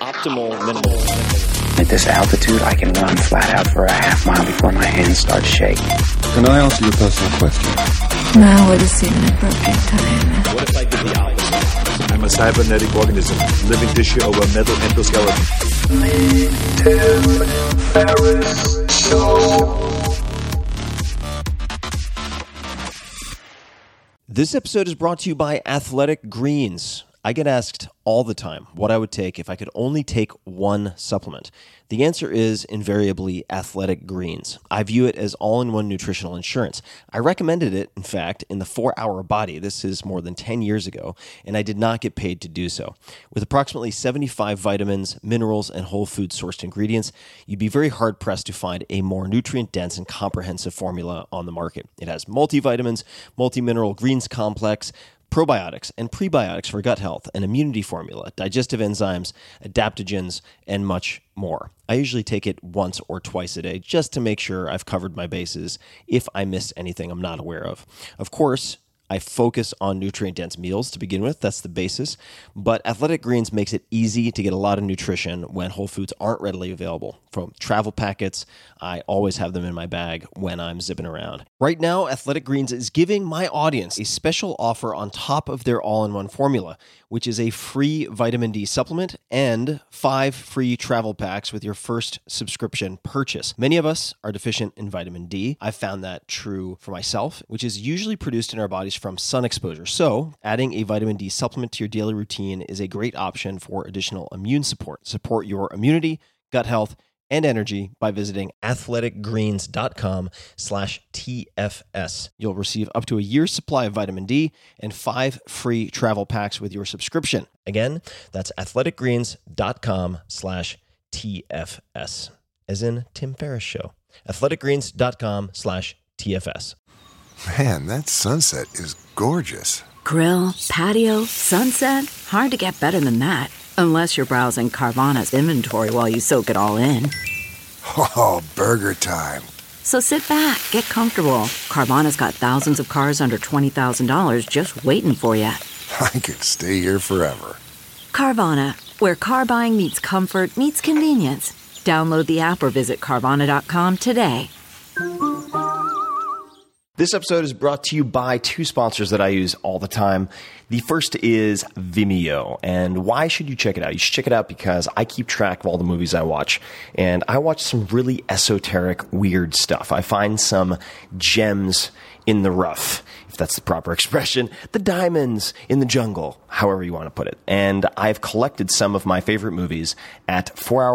optimal minimal. At this altitude, I can run flat out for a half mile before my hands start shaking. Can I ask you a personal question? Now would seem an appropriate time. What if I did the opposite? I'm a cybernetic organism, living tissue over metal endoskeleton. This episode is brought to you by Athletic Greens. I get asked all the time what I would take if I could only take one supplement. The answer is invariably Athletic Greens. I view it as all-in-one nutritional insurance. I recommended it, in fact, in the 4-Hour Body. This is more than 10 years ago, and I did not get paid to do so. With approximately 75 vitamins, minerals, and whole food sourced ingredients, you'd be very hard-pressed to find a more nutrient-dense and comprehensive formula on the market. It has multivitamins, multi-mineral greens complex, probiotics and prebiotics for gut health, an immunity formula, digestive enzymes, adaptogens, and much more. I usually take it once or twice a day just to make sure I've covered my bases if I missed anything I'm not aware of. Of course, I focus on nutrient-dense meals to begin with. That's the basis. But Athletic Greens makes it easy to get a lot of nutrition when whole foods aren't readily available. From travel packets, I always have them in my bag when I'm zipping around. Right now, Athletic Greens is giving my audience a special offer on top of their all-in-one formula, which is a free vitamin D supplement and 5 free travel packs with your first subscription purchase. Many of us are deficient in vitamin D. I've found that true for myself, which is usually produced in our bodies from sun exposure. So, adding a vitamin D supplement to your daily routine is a great option for additional immune support. Support your immunity, gut health, and energy by visiting athleticgreens.com/TFS. You'll receive up to a year's supply of vitamin D and 5 free travel packs with your subscription. Again, that's athleticgreens.com/TFS, as in Tim Ferriss Show. athleticgreens.com/TFS. Man, that sunset is gorgeous. Grill, patio, sunset. Hard to get better than that. Unless you're browsing Carvana's inventory while you soak it all in. Oh, burger time. So sit back, get comfortable. Carvana's got thousands of cars under $20,000 just waiting for you. I could stay here forever. Carvana, where car buying meets comfort, meets convenience. Download the app or visit Carvana.com today. This episode is brought to you by 2 sponsors that I use all the time. The first is Vimeo. And why should you check it out? You should check it out because I keep track of all the movies I watch. And I watch some really esoteric, weird stuff. I find some gems in the rough, if that's the proper expression, the diamonds in the jungle, however you want to put it. And I've collected some of my favorite movies at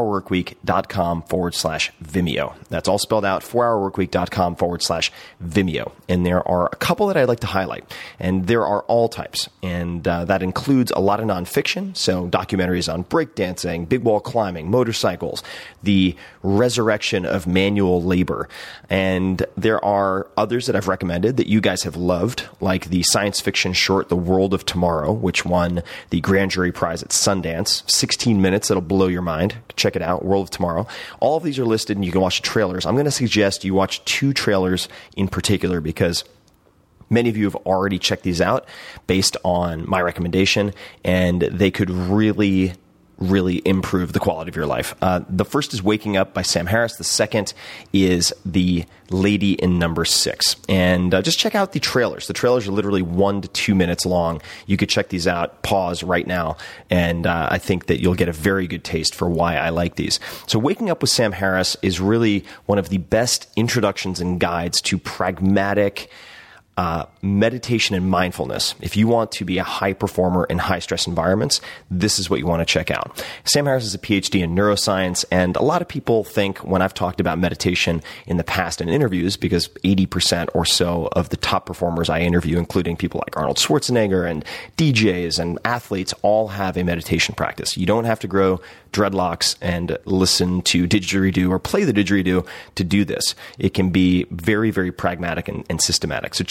4hourworkweek.com/Vimeo. That's all spelled out, 4hourworkweek.com/Vimeo. And there are a couple that I'd like to highlight. And there are all types. And that includes a lot of nonfiction, so documentaries on breakdancing, big wall climbing, motorcycles, the resurrection of manual labor. And there are others that I've recommended that you guys have loved, like the science fiction short The World of Tomorrow, which won the Grand Jury Prize at Sundance. 16 minutes, that'll blow your mind. Check it out, World of Tomorrow. All of these are listed and you can watch the trailers. I'm going to suggest you watch 2 trailers in particular because many of you have already checked these out based on my recommendation, and they could really improve the quality of your life. The first is Waking Up by Sam Harris. The second is The Lady in Number 6. And just check out the trailers. The trailers are literally 1 to 2 minutes long. You could check these out, pause right now, and I think that you'll get a very good taste for why I like these. So Waking Up with Sam Harris is really one of the best introductions and guides to pragmatic meditation and mindfulness. If you want to be a high performer in high stress environments, this is what you want to check out. Sam Harris is a PhD in neuroscience, and a lot of people think when I've talked about meditation in the past in interviews, because 80% or so of the top performers I interview, including people like Arnold Schwarzenegger and DJs and athletes, all have a meditation practice. You don't have to grow dreadlocks and listen to didgeridoo or play the didgeridoo to do this. It can be very, very pragmatic and systematic. So check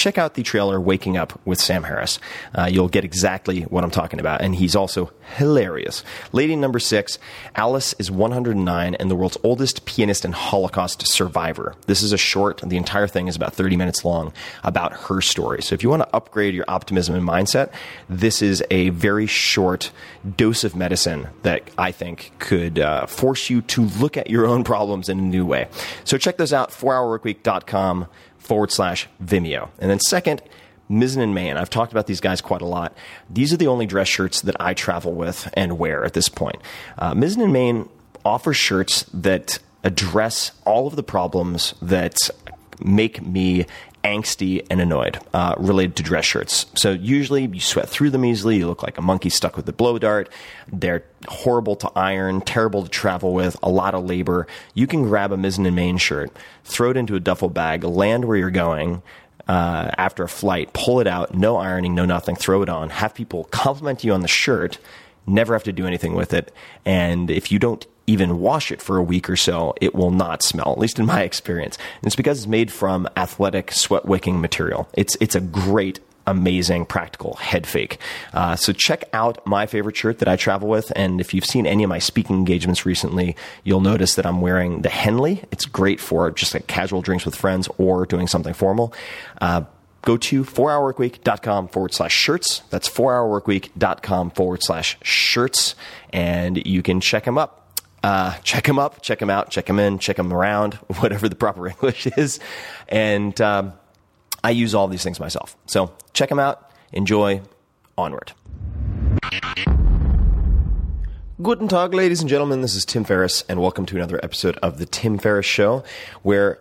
check out the trailer Waking Up with Sam Harris. You'll get exactly what I'm talking about, and he's also hilarious. Lady number 6, Alice is 109 and the world's oldest pianist and Holocaust survivor. This is a short, the entire thing is about 30 minutes long, about her story. So if you want to upgrade your optimism and mindset, this is a very short dose of medicine that I think could force you to look at your own problems in a new way. So check those out, 4hourworkweek.com/Vimeo. And then second, Mizzen & Main. I've talked about these guys quite a lot. These are the only dress shirts that I travel with and wear at this point. Mizzen & Main offers shirts that address all of the problems that make me angsty and annoyed related to dress shirts. So usually you sweat through them easily. You look like a monkey stuck with a blow dart. They're horrible to iron, terrible to travel with, a lot of labor. You can grab a Mizzen & Main shirt, throw it into a duffel bag, land where you're going after a flight, pull it out, no ironing, no nothing, throw it on, have people compliment you on the shirt, never have to do anything with it. And if you don't even wash it for a week or so, it will not smell, at least in my experience. And it's because it's made from athletic, sweat-wicking material. It's a great, amazing, practical head fake. So check out my favorite shirt that I travel with, and if you've seen any of my speaking engagements recently, you'll notice that I'm wearing the Henley. It's great for just like casual drinks with friends or doing something formal. Go to 4hourworkweek.com/shirts. That's 4hourworkweek.com/shirts, and you can check them up. Check them up, check them out, check them in, check them around, whatever the proper English is. And I use all these things myself. So check them out. Enjoy. Onward. Guten Tag, ladies and gentlemen. This is Tim Ferriss, and welcome to another episode of The Tim Ferriss Show, where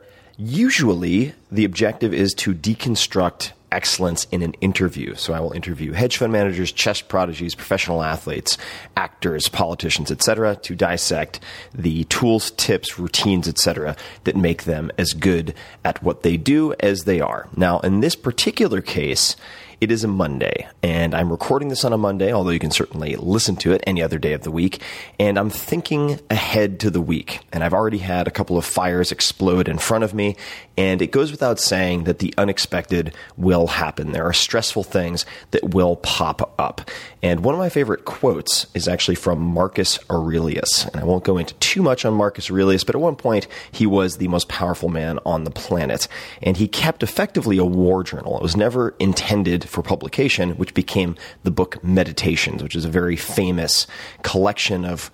usually the objective is to deconstruct excellence in an interview. So I will interview hedge fund managers, chess prodigies, professional athletes, actors, politicians, etc., to dissect the tools, tips, routines, etc., that make them as good at what they do as they are. Now, in this particular case, it is a Monday, and I'm recording this on a Monday, although you can certainly listen to it any other day of the week, and I'm thinking ahead to the week, and I've already had a couple of fires explode in front of me, and it goes without saying that the unexpected will happen. There are stressful things that will pop up, and one of my favorite quotes is actually from Marcus Aurelius, and I won't go into too much on Marcus Aurelius, but at one point, he was the most powerful man on the planet, and he kept effectively a war journal. It was never intended for publication, which became the book Meditations, which is a very famous collection of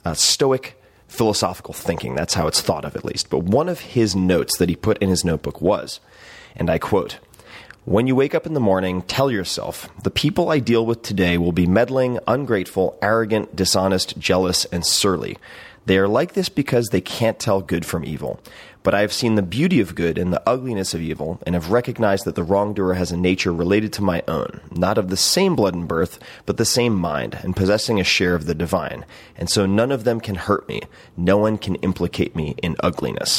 Stoic philosophical thinking. That's how it's thought of, at least. But one of his notes that he put in his notebook was, and I quote, "When you wake up in the morning, tell yourself, the people I deal with today will be meddling, ungrateful, arrogant, dishonest, jealous, and surly. They are like this because they can't tell good from evil. But I have seen the beauty of good and the ugliness of evil, and have recognized that the wrongdoer has a nature related to my own, not of the same blood and birth, but the same mind, and possessing a share of the divine. And so none of them can hurt me. No one can implicate me in ugliness."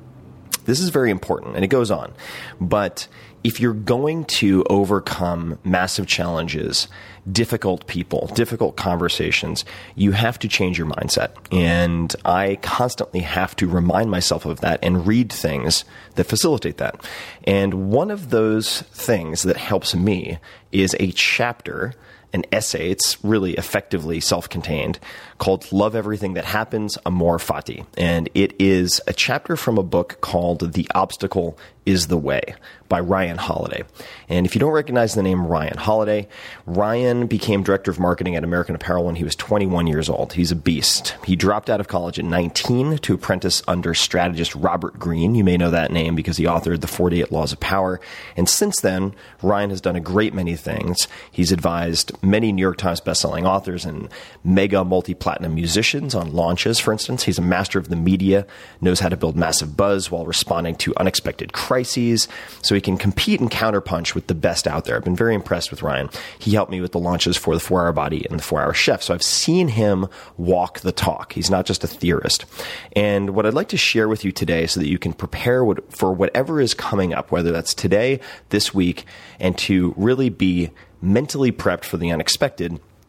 This is very important, and it goes on. But if you're going to overcome massive challenges, difficult people, difficult conversations, you have to change your mindset. And I constantly have to remind myself of that and read things that facilitate that. And one of those things that helps me is a chapter, an essay, it's really effectively self-contained, called Love Everything That Happens, Amor Fati. And it is a chapter from a book called The Obstacle is the Way by Ryan Holiday. And if you don't recognize the name Ryan Holiday, Ryan became director of marketing at American Apparel when he was 21 years old. He's a beast. He dropped out of college at 19 to apprentice under strategist Robert Greene. You may know that name because he authored The 48 Laws of Power. And since then, Ryan has done a great many things. He's advised many New York Times bestselling authors and mega multi-platinum musicians on launches, for instance. He's a master of the media, knows how to build massive buzz while responding to unexpected crises, so he can compete and counterpunch with the best out there. I've been very impressed with Ryan. He helped me with the launches for the 4-Hour Body and the 4-Hour Chef, so I've seen him walk the talk. He's not just a theorist. And what I'd like to share with you today so that you can prepare for whatever is coming up, whether that's today, this week, and to really be mentally prepped for the unexpected,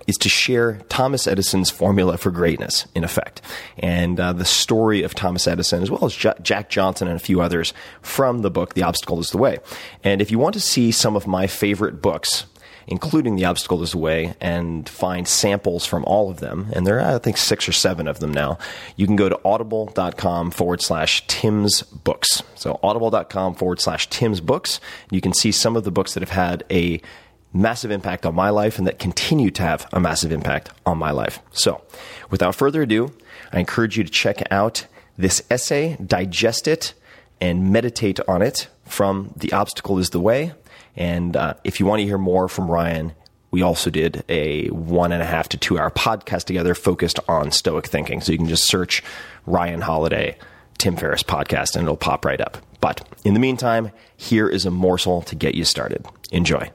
is to share Thomas Edison's formula for greatness, in effect, and the story of Thomas Edison, as well as Jack Johnson and a few others from the book, The Obstacle is the Way. And if you want to see some of my favorite books, including The Obstacle is the Way, and find samples from all of them, and there are, I think, 6 or 7 of them now, you can go to audible.com/Tim's Books. So audible.com/Tim's Books. You can see some of the books that have had a massive impact on my life and that continue to have a massive impact on my life. So without further ado, I encourage you to check out this essay, digest it, and meditate on it from The Obstacle is the Way. And if you want to hear more from Ryan, we also did a 1.5 to 2 hour podcast together focused on Stoic thinking. So you can just search Ryan Holiday, Tim Ferriss podcast, and it'll pop right up. But in the meantime, here is a morsel to get you started. Enjoy.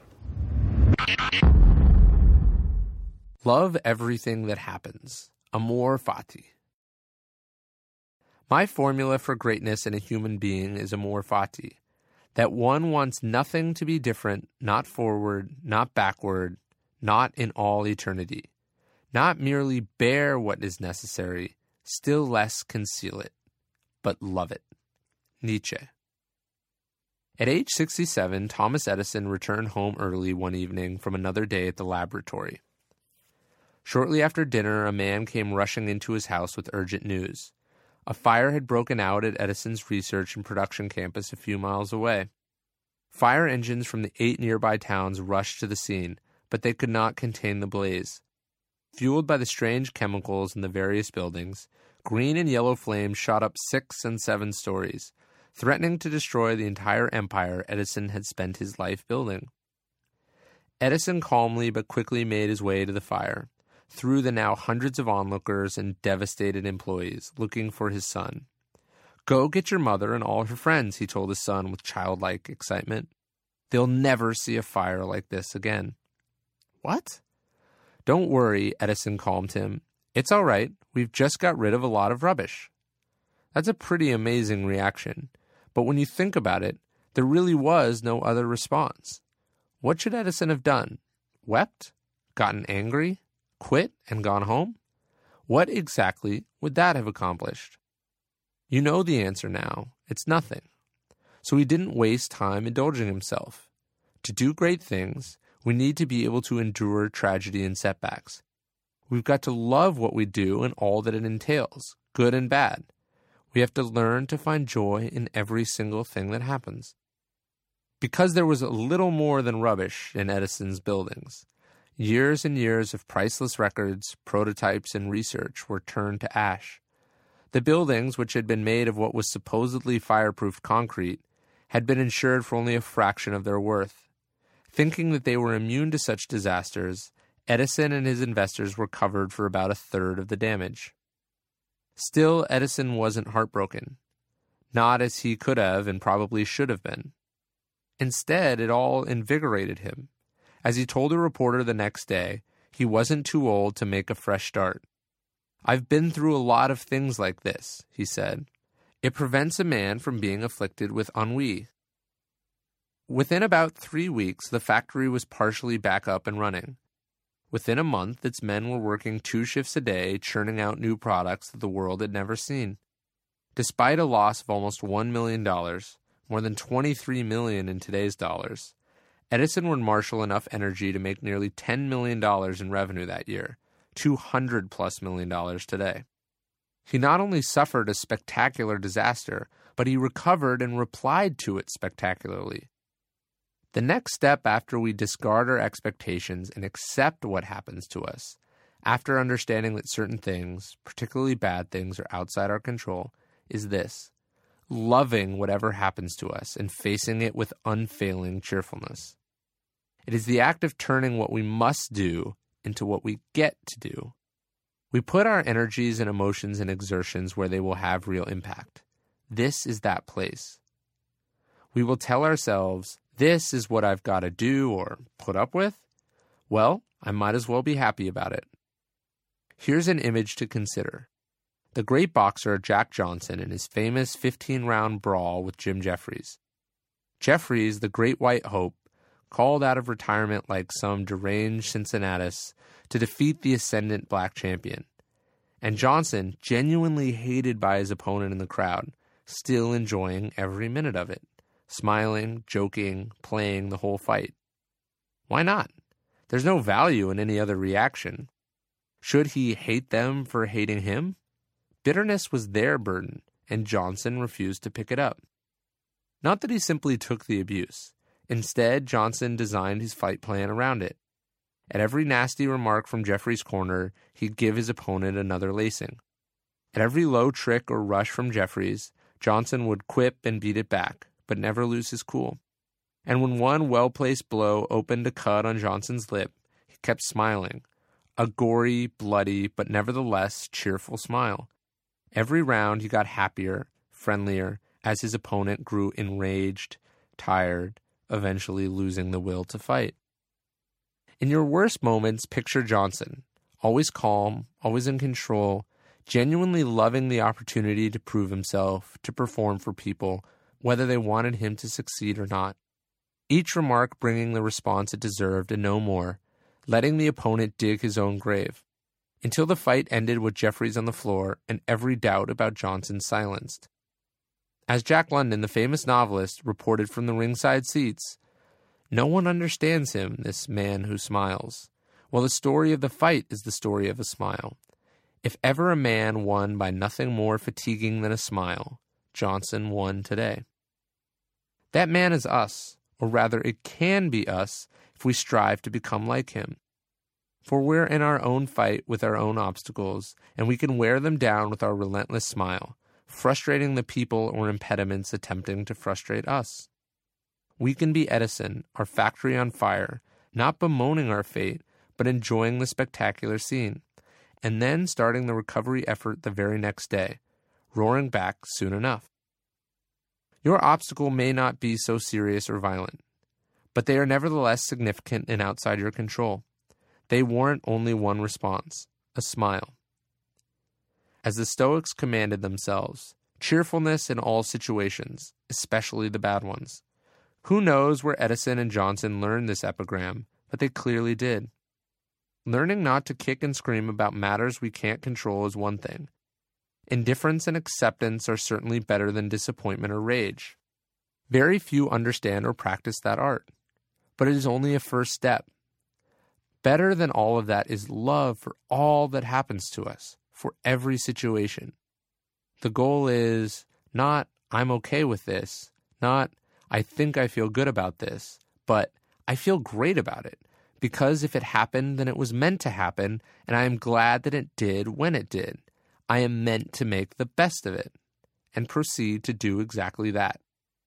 Love everything that happens. Amor fati. My formula for greatness in a human being is amor fati. That one wants nothing to be different, not forward, not backward, not in all eternity. Not merely bear what is necessary, still less conceal it, but love it. Nietzsche. At age 67, Thomas Edison returned home early one evening from another day at the laboratory. Shortly after dinner, a man came rushing into his house with urgent news. A fire had broken out at Edison's research and production campus a few miles away. Fire engines from the 8 nearby towns rushed to the scene, but they could not contain the blaze. Fueled by the strange chemicals in the various buildings, green and yellow flames shot up 6 and 7 stories, threatening to destroy the entire empire Edison had spent his life building. Edison calmly but quickly made his way to the fire, through the now hundreds of onlookers and devastated employees, looking for his son. "Go get your mother and all her friends," he told his son with childlike excitement. "They'll never see a fire like this again." "What?" "Don't worry," Edison calmed him. "It's all right. We've just got rid of a lot of rubbish." That's a pretty amazing reaction. But when you think about it, there really was no other response. What should Edison have done? Wept? Gotten angry? Quit and gone home? What exactly would that have accomplished? You know the answer now. It's nothing. So he didn't waste time indulging himself. To do great things, we need to be able to endure tragedy and setbacks. We've got to love what we do and all that it entails, good and bad. We have to learn to find joy in every single thing that happens. Because there was a little more than rubbish in Edison's buildings, years and years of priceless records, prototypes, and research were turned to ash. The buildings, which had been made of what was supposedly fireproof concrete, had been insured for only a fraction of their worth. Thinking that they were immune to such disasters, Edison and his investors were covered for about a third of the damage. Still, Edison wasn't heartbroken. Not as he could have and probably should have been. Instead, it all invigorated him. As he told a reporter the next day, he wasn't too old to make a fresh start. "I've been through a lot of things like this," he said. "It prevents a man from being afflicted with ennui." Within about 3 weeks, the factory was partially back up and running. Within a month, its men were working 2 shifts a day, churning out new products that the world had never seen. Despite a loss of almost $1 million, more than $23 million in today's dollars, Edison would marshal enough energy to make nearly $10 million in revenue that year, $200+ million today. He not only suffered a spectacular disaster, but he recovered and replied to it spectacularly. The next step after we discard our expectations and accept what happens to us, after understanding that certain things, particularly bad things, are outside our control, is this: loving whatever happens to us and facing it with unfailing cheerfulness. It is the act of turning what we must do into what we get to do. We put our energies and emotions and exertions where they will have real impact. This is that place. We will tell ourselves, this is what I've got to do or put up with. Well, I might as well be happy about it. Here's an image to consider. The great boxer Jack Johnson in his famous 15-round brawl with Jim Jeffries. Jeffries, the great white hope, called out of retirement like some deranged Cincinnatus to defeat the ascendant black champion. And Johnson, genuinely hated by his opponent in the crowd, still enjoying every minute of it, smiling, joking, playing the whole fight. Why not? There's no value in any other reaction. Should he hate them for hating him? Bitterness was their burden, and Johnson refused to pick it up. Not that he simply took the abuse. Instead, Johnson designed his fight plan around it. At every nasty remark from Jeffrey's corner, he'd give his opponent another lacing. At every low trick or rush from Jeffrey's, Johnson would quip and beat it back, but never lose his cool. And when one well-placed blow opened a cut on Johnson's lip, he kept smiling, a gory, bloody, but nevertheless cheerful smile. Every round he got happier, friendlier, as his opponent grew enraged, tired, eventually losing the will to fight. In your worst moments, picture Johnson, always calm, always in control, genuinely loving the opportunity to prove himself, to perform for people, whether they wanted him to succeed or not. Each remark bringing the response it deserved and no more, letting the opponent dig his own grave, until the fight ended with Jeffries on the floor and every doubt about Johnson silenced. As Jack London, the famous novelist, reported from the ringside seats, "No one understands him, this man who smiles. Well, the story of the fight is the story of a smile. If ever a man won by nothing more fatiguing than a smile, Johnson won today." That man is us, or rather it can be us if we strive to become like him. For we're in our own fight with our own obstacles, and we can wear them down with our relentless smile, frustrating the people or impediments attempting to frustrate us. We can be Edison, our factory on fire, not bemoaning our fate, but enjoying the spectacular scene, and then starting the recovery effort the very next day, roaring back soon enough. Your obstacle may not be so serious or violent, but they are nevertheless significant and outside your control. They warrant only one response, a smile. As the Stoics commanded themselves, cheerfulness in all situations, especially the bad ones. Who knows where Edison and Johnson learned this epigram, but they clearly did. Learning not to kick and scream about matters we can't control is one thing. Indifference and acceptance are certainly better than disappointment or rage. Very few understand or practice that art, but it is only a first step. Better than all of that is love for all that happens to us, for every situation. The goal is not, I'm okay with this, not, I think I feel good about this, but I feel great about it, because if it happened, then it was meant to happen, and I am glad that it did when it did. I am meant to make the best of it, and proceed to do exactly that.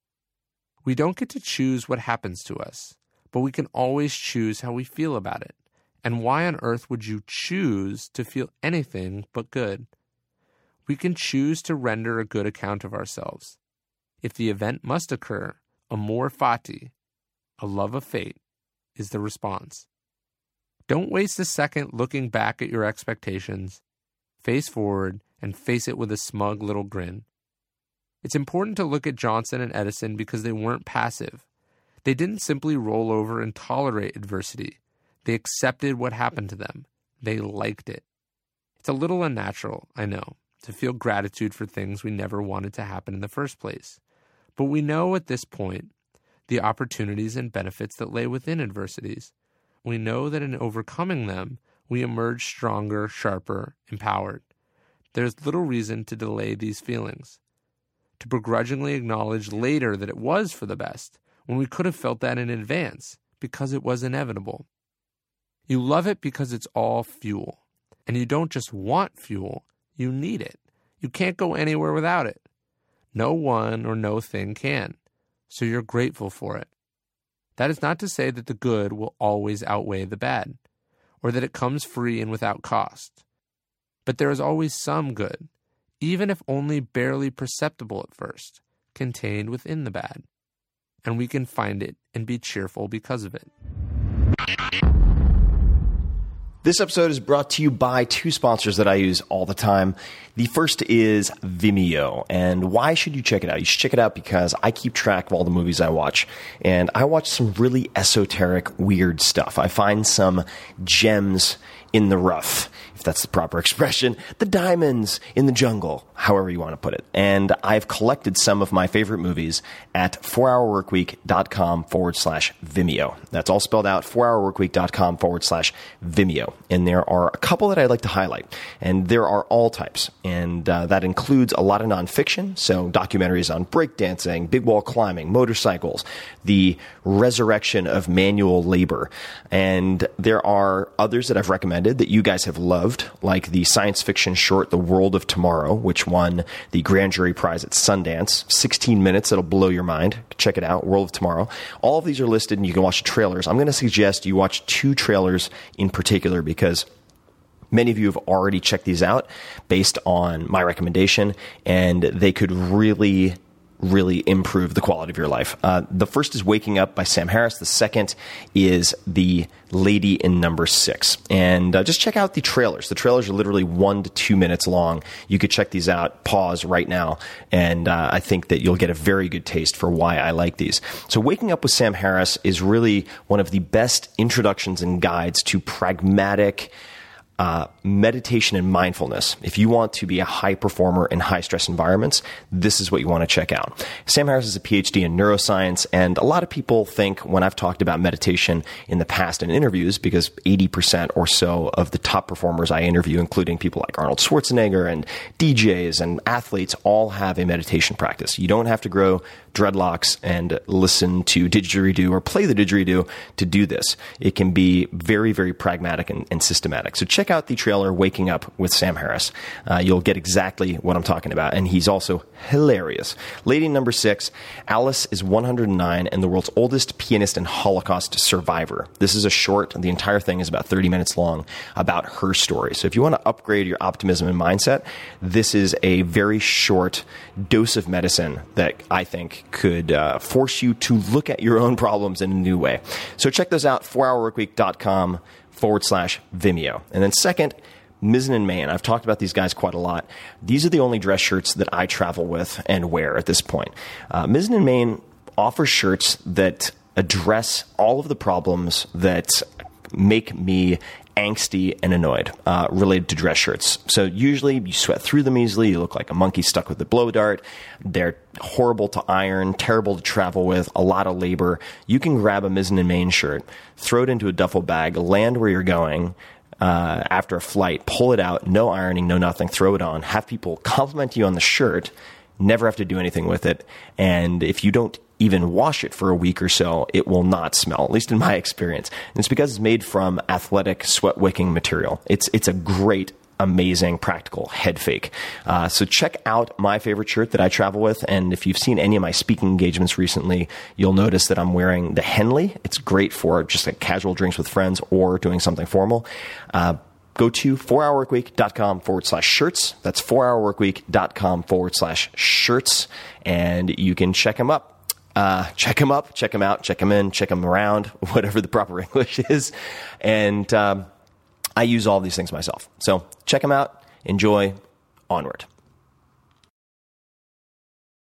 We don't get to choose what happens to us, but we can always choose how we feel about it. And why on earth would you choose to feel anything but good? We can choose to render a good account of ourselves. If the event must occur, amor fati, a love of fate, is the response. Don't waste a second looking back at your expectations. Face forward and face it with a smug little grin. It's important to look at Johnson and Edison because they weren't passive. They didn't simply roll over and tolerate adversity. They accepted what happened to them. They liked it. It's a little unnatural, I know, to feel gratitude for things we never wanted to happen in the first place. But we know at this point the opportunities and benefits that lay within adversities. We know that in overcoming them, we emerge stronger, sharper, empowered. There's little reason to delay these feelings, to begrudgingly acknowledge later that it was for the best, when we could have felt that in advance, because it was inevitable. You love it because it's all fuel. And you don't just want fuel, you need it. You can't go anywhere without it. No one or no thing can. So you're grateful for it. That is not to say that the good will always outweigh the bad, or that it comes free and without cost. But there is always some good, even if only barely perceptible at first, contained within the bad. And we can find it and be cheerful because of it. This episode is brought to you by two sponsors that I use all the time. The first is Vimeo. And why should you check it out? You should check it out because I keep track of all the movies I watch. And I watch some really esoteric, weird stuff. I find some gems in the rough, if that's the proper expression, the diamonds in the jungle, however you want to put it. And I've collected some of my favorite movies at 4hourworkweek.com/Vimeo. That's all spelled out, 4hourworkweek.com/Vimeo. And there are a couple that I'd like to highlight. And there are all types. And that includes a lot of nonfiction, so documentaries on breakdancing, big wall climbing, motorcycles, the resurrection of manual labor. And there are others that I've recommended that you guys have loved, like the science fiction short The World of Tomorrow, which won the Grand Jury Prize at Sundance. 16 minutes, that'll blow your mind. Check it out, World of Tomorrow. All of these are listed, and you can watch the trailers. I'm going to suggest you watch two trailers in particular because many of you have already checked these out based on my recommendation, and they could really improve the quality of your life. The first is Waking Up by Sam Harris. The second is The Lady in Number 6. And just check out the trailers. The trailers are literally 1 to 2 minutes long. You could check these out, pause right now, and I think that you'll get a very good taste for why I like these. So Waking Up with Sam Harris is really one of the best introductions and guides to pragmatic meditation and mindfulness. If you want to be a high performer in high stress environments, this is what you want to check out. Sam Harris is a PhD in neuroscience, and a lot of people think when I've talked about meditation in the past in interviews, because 80% or so of the top performers I interview, including people like Arnold Schwarzenegger and DJs and athletes, all have a meditation practice. You don't have to grow dreadlocks and listen to didgeridoo or play the didgeridoo to do this. It can be very, very pragmatic and systematic. So check out the trailer Waking Up with Sam Harris. You'll get exactly what I'm talking about, and he's also hilarious. Lady Number 6, Alice is 109 and the world's oldest pianist and Holocaust survivor. This is a short, the entire thing is about 30 minutes long, about her story. So if you want to upgrade your optimism and mindset, this is a very short dose of medicine that I think could force you to look at your own problems in a new way. So check those out, 4hourworkweek.com/Vimeo. And then second, Mizzen and Main. I've talked about these guys quite a lot. These are the only dress shirts that I travel with and wear at this point. Mizzen and Main offers shirts that address all of the problems that make me angsty and annoyed related to dress shirts. So usually you sweat through them easily. You look like a monkey stuck with a blow dart. They're horrible to iron, terrible to travel with, a lot of labor. You can grab a Mizzen and Main shirt, throw it into a duffel bag, land where you're going after a flight, pull it out, no ironing, no nothing, throw it on, have people compliment you on the shirt, never have to do anything with it. And if you don't even wash it for a week or so, it will not smell, at least in my experience. And it's because it's made from athletic sweat-wicking material. It's a great, amazing, practical head fake. So check out my favorite shirt that I travel with. And if you've seen any of my speaking engagements recently, you'll notice that I'm wearing the Henley. It's great for just like casual drinks with friends or doing something formal. Go to 4hourworkweek.com/shirts. That's 4hourworkweek.com/shirts. And you can check them up. Check them up, check them out, check them in, check them around, whatever the proper English is. And I use all these things myself. So check them out. Enjoy. Onward.